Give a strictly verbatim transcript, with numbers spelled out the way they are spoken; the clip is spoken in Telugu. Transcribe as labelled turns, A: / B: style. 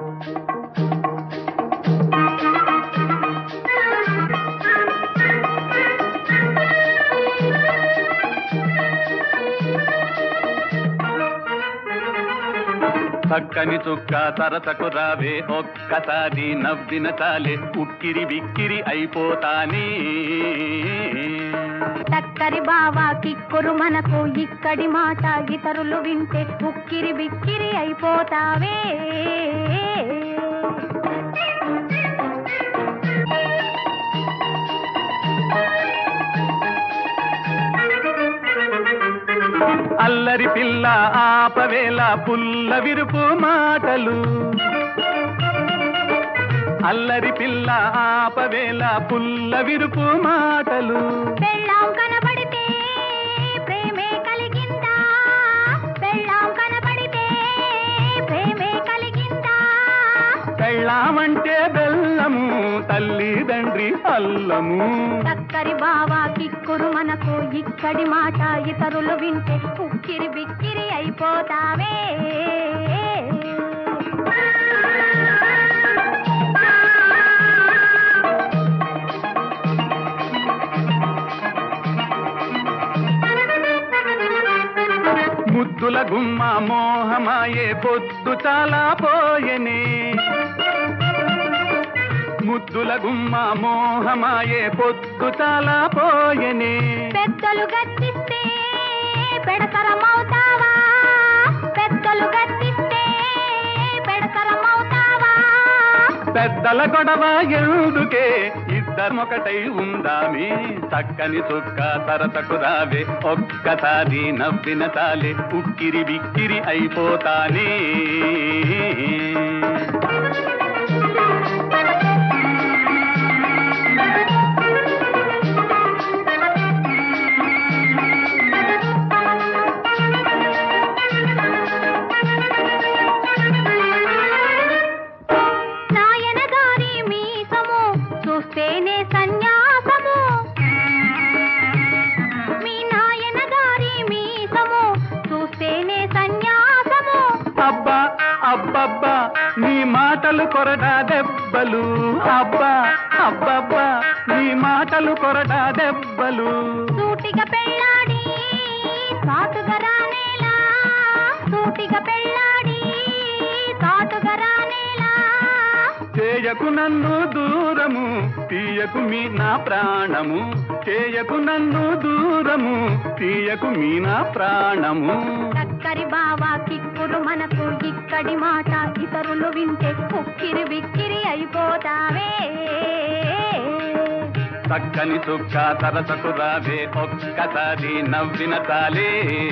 A: చక్కని చుక్క తరతకు రావే ఒక్కసారి నవ్విన చాలే ఉక్కిరి బిక్కిరి అయిపోతానే.
B: చక్కరి బావా కిక్కురు మనకు ఇక్కడి మాట ఇతరులు వింటే ఉక్కిరి బిక్కిరి అయిపోతావే.
A: అల్లరి పిల్ల ఆపవేళ పుల్ల విరుపు మాటలు. అల్లరి పిల్ల ఆపవేళ పుల్ల విరుపు మాటలు.
B: పెళ్ళాం కనబడితే ప్రేమే కలిగిందా, పెళ్ళాం కనబడితే ప్రేమే కలిగిందా.
A: పెళ్ళామంటే బెల్లము తల్లిదండ్రి అల్లము.
B: చక్కరి బావా కిక్కురు మనకు ఇక్కడి మాట ఇతరులు వింటే ఉక్కిరి బిక్కిరి అయిపోతావే. ముద్దుల
A: గుమ్మ మోహమాయే పొద్దు చాలా పోయెనే. ముద్దుల గుమ్మ మోహమాయే పొద్దు చాలా పోయెనే.
B: పెద్దలు గద్దిస్తే పెడతరమవుతావా, పెద్దలు గద్దిస్తే పెడతరమవుతావా.
A: పెద్దల గొడవ ఎందుకే ఇద్దరమొకటై ఉందామే. చక్కని చుక్క తరతకు రావే ఒక్కసారి నవ్విన చాలే ఉక్కిరి బిక్కిరి అయిపోతానే.
B: చూస్తేనే సన్యాసము, మీ నాయన గారి మీసము చూస్తేనే సన్యాసము.
A: అబ్బా అబ్బబ్బా నీ మాటలు కొరడా దెబ్బలు. అబ్బా అబ్బబ్బా నీ మాటలు కొరడా దెబ్బలు.
B: సూటిగా పెళ్ళాడి సాటుగా రానేలా, సూటిగా పెళ్ళాడి సాటుగా రానేలా.
A: చేయకు నన్ను దూరము తీయకు మీ నా ప్రాణము. చేయకు నన్ను దూరము తీయకు మీ నా ప్రాణము.
B: చక్కరి బావా కిక్కురు మనకు ఇక్కడి మాట ఇతరులు వింటే ఉక్కిరి బిక్కిరి అయిపోతావే.
A: చక్కని చుక్క తరతకు రావే ఒక్కసారి నవ్విన చాలే.